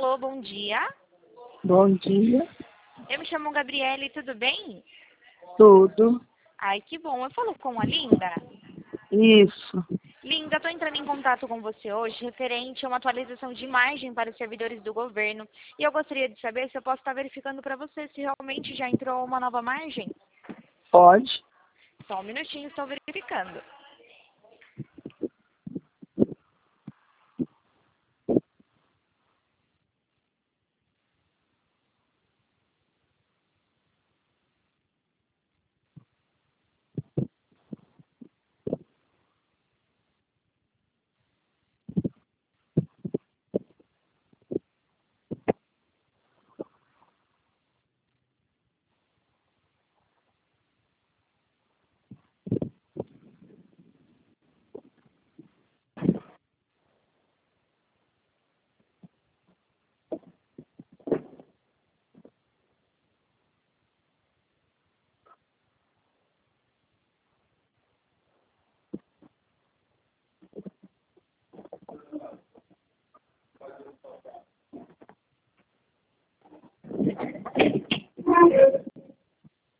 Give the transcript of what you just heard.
Alô, bom dia. Bom dia. Eu me chamo Gabriele, tudo bem? Tudo. Ai, que bom. Eu falo com a Linda. Isso. Linda, estou entrando em contato com você hoje referente a uma atualização de imagem para os servidores do governo. E eu gostaria de saber se eu posso estar verificando para você se realmente já entrou uma nova margem. Pode. Só um minutinho, estou verificando.